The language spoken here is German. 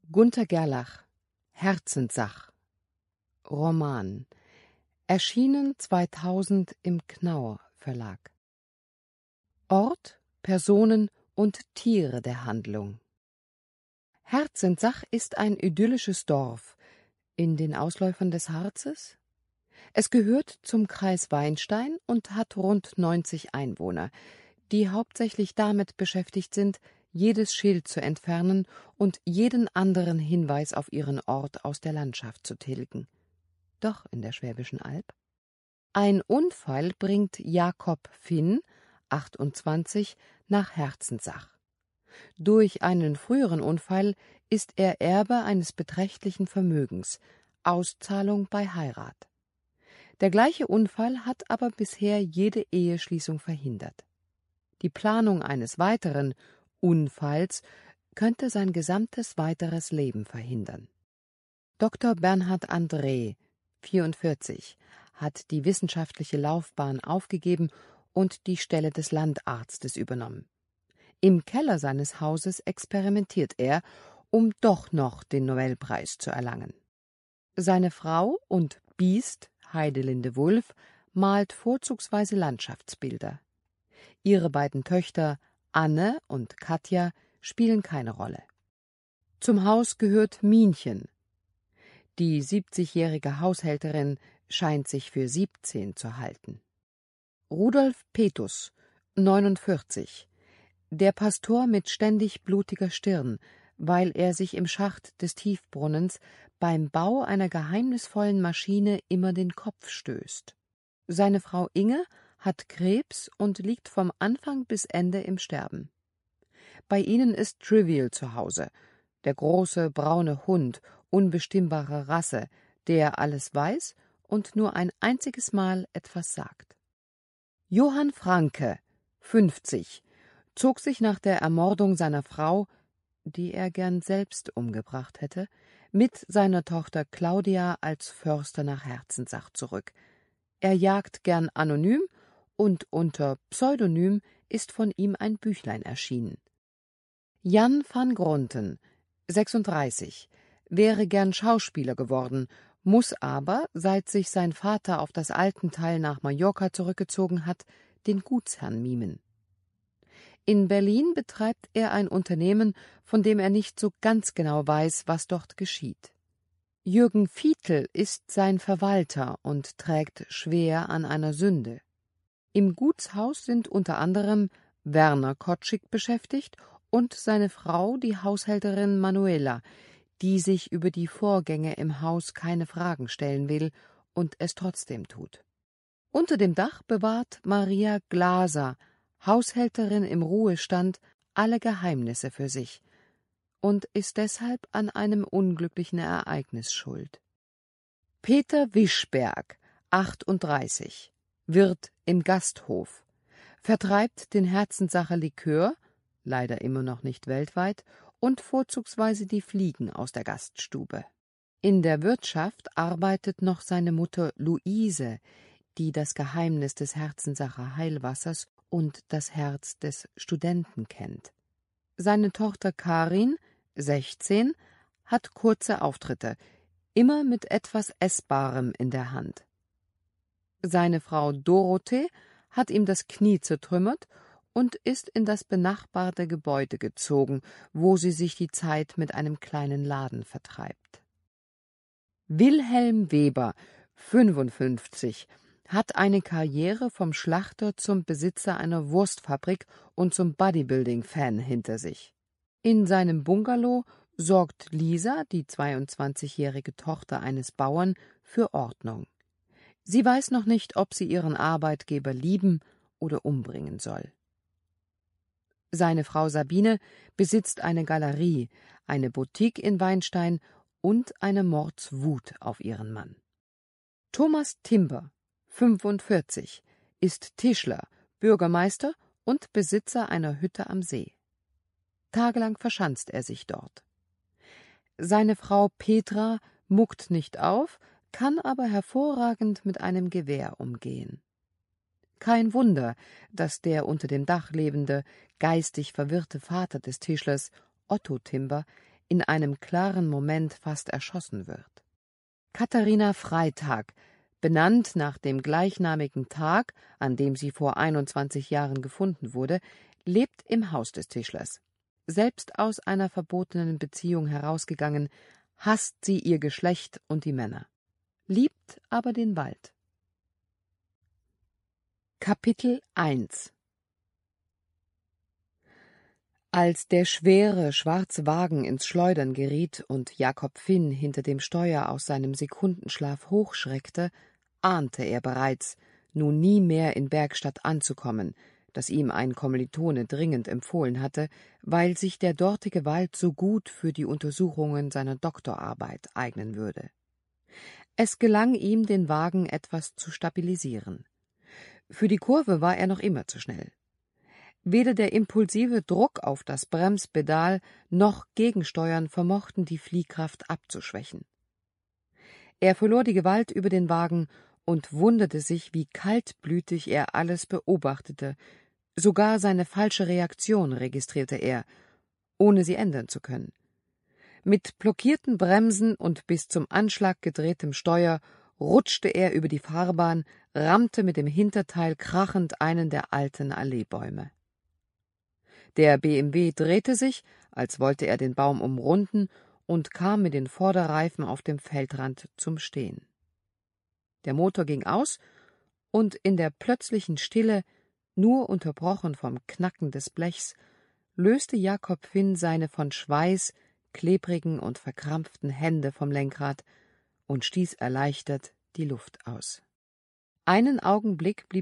Gunter Gerlach, Herzenssach, Roman, erschienen 2000 im Knaur Verlag. Ort, Personen und Tiere der Handlung. Herzenssach ist ein idyllisches Dorf in den Ausläufern des Harzes. Es gehört zum Kreis Weinstein und hat rund 90 Einwohner, die hauptsächlich damit beschäftigt sind, jedes Schild zu entfernen und jeden anderen Hinweis auf ihren Ort aus der Landschaft zu tilgen. Doch in der Schwäbischen Alb. Ein Unfall bringt Jakob Finn, 28, nach Herzenssach. Durch einen früheren Unfall ist er Erbe eines beträchtlichen Vermögens, Auszahlung bei Heirat. Der gleiche Unfall hat aber bisher jede Eheschließung verhindert. Die Planung eines weiteren Unfalls könnte sein gesamtes weiteres Leben verhindern. Dr. Bernhard André, 44, hat die wissenschaftliche Laufbahn aufgegeben und die Stelle des Landarztes übernommen. Im Keller seines Hauses experimentiert er, um doch noch den Nobelpreis zu erlangen. Seine Frau und Biest, Heidelinde Wulff, malt vorzugsweise Landschaftsbilder. Ihre beiden Töchter Anne und Katja spielen keine Rolle. Zum Haus gehört Minchen. Die 70-jährige Haushälterin scheint sich für 17 zu halten. Rudolf Petus, 49, der Pastor mit ständig blutiger Stirn, weil er sich im Schacht des Tiefbrunnens beim Bau einer geheimnisvollen Maschine immer den Kopf stößt. Seine Frau Inge hat Krebs und liegt vom Anfang bis Ende im Sterben. Bei ihnen ist Trivial zu Hause, der große braune Hund unbestimmbarer Rasse, der alles weiß und nur ein einziges Mal etwas sagt. Johann Franke, 50, zog sich nach der Ermordung seiner Frau, die er gern selbst umgebracht hätte, mit seiner Tochter Claudia als Förster nach Herzenssach zurück. Er jagt gern anonym und unter Pseudonym ist von ihm ein Büchlein erschienen. Jan van Gronten, 36, wäre gern Schauspieler geworden, muss aber, seit sich sein Vater auf das Altenteil nach Mallorca zurückgezogen hat, den Gutsherrn mimen. In Berlin betreibt er ein Unternehmen, von dem er nicht so ganz genau weiß, was dort geschieht. Jürgen Vietl ist sein Verwalter und trägt schwer an einer Sünde. Im Gutshaus sind unter anderem Werner Kotschig beschäftigt und seine Frau, die Haushälterin Manuela, die sich über die Vorgänge im Haus keine Fragen stellen will und es trotzdem tut. Unter dem Dach bewahrt Maria Glaser, Haushälterin im Ruhestand, alle Geheimnisse für sich und ist deshalb an einem unglücklichen Ereignis schuld. Peter Wischberg, 38, Wirt im Gasthof, vertreibt den Herzenssacher Likör, leider immer noch nicht weltweit, und vorzugsweise die Fliegen aus der Gaststube. In der Wirtschaft arbeitet noch seine Mutter Luise, die das Geheimnis des Herzenssacher Heilwassers und das Herz des Studenten kennt. Seine Tochter Karin, 16, hat kurze Auftritte, immer mit etwas Essbarem in der Hand. Seine Frau Dorothee hat ihm das Knie zertrümmert und ist in das benachbarte Gebäude gezogen, wo sie sich die Zeit mit einem kleinen Laden vertreibt. Wilhelm Weber, 55, hat eine Karriere vom Schlachter zum Besitzer einer Wurstfabrik und zum Bodybuilding-Fan hinter sich. In seinem Bungalow sorgt Lisa, die 22-jährige Tochter eines Bauern, für Ordnung. Sie weiß noch nicht, ob sie ihren Arbeitgeber lieben oder umbringen soll. Seine Frau Sabine besitzt eine Galerie, eine Boutique in Weinstein und eine Mordswut auf ihren Mann. Thomas Timber, 45, ist Tischler, Bürgermeister und Besitzer einer Hütte am See. Tagelang verschanzt er sich dort. Seine Frau Petra muckt nicht auf, kann aber hervorragend mit einem Gewehr umgehen. Kein Wunder, dass der unter dem Dach lebende, geistig verwirrte Vater des Tischlers, Otto Timber, in einem klaren Moment fast erschossen wird. Katharina Freitag, benannt nach dem gleichnamigen Tag, an dem sie vor 21 Jahren gefunden wurde, lebt im Haus des Tischlers. Selbst aus einer verbotenen Beziehung herausgegangen, hasst sie ihr Geschlecht und die Männer, liebt aber den Wald. Kapitel 1 Als der schwere, schwarze Wagen ins Schleudern geriet und Jakob Finn hinter dem Steuer aus seinem Sekundenschlaf hochschreckte, ahnte er bereits, nun nie mehr in Bergstadt anzukommen, das ihm ein Kommilitone dringend empfohlen hatte, weil sich der dortige Wald so gut für die Untersuchungen seiner Doktorarbeit eignen würde. Es gelang ihm, den Wagen etwas zu stabilisieren. Für die Kurve war er noch immer zu schnell. Weder der impulsive Druck auf das Bremspedal noch Gegensteuern vermochten die Fliehkraft abzuschwächen. Er verlor die Gewalt über den Wagen und wunderte sich, wie kaltblütig er alles beobachtete. Sogar seine falsche Reaktion registrierte er, ohne sie ändern zu können. Mit blockierten Bremsen und bis zum Anschlag gedrehtem Steuer rutschte er über die Fahrbahn, rammte mit dem Hinterteil krachend einen der alten Alleebäume. Der BMW drehte sich, als wollte er den Baum umrunden, und kam mit den Vorderreifen auf dem Feldrand zum Stehen. Der Motor ging aus, und in der plötzlichen Stille, nur unterbrochen vom Knacken des Blechs, löste Jakob Finn seine von Schweiß klebrigen und verkrampften Hände vom Lenkrad und stieß erleichtert die Luft aus. Einen Augenblick blieb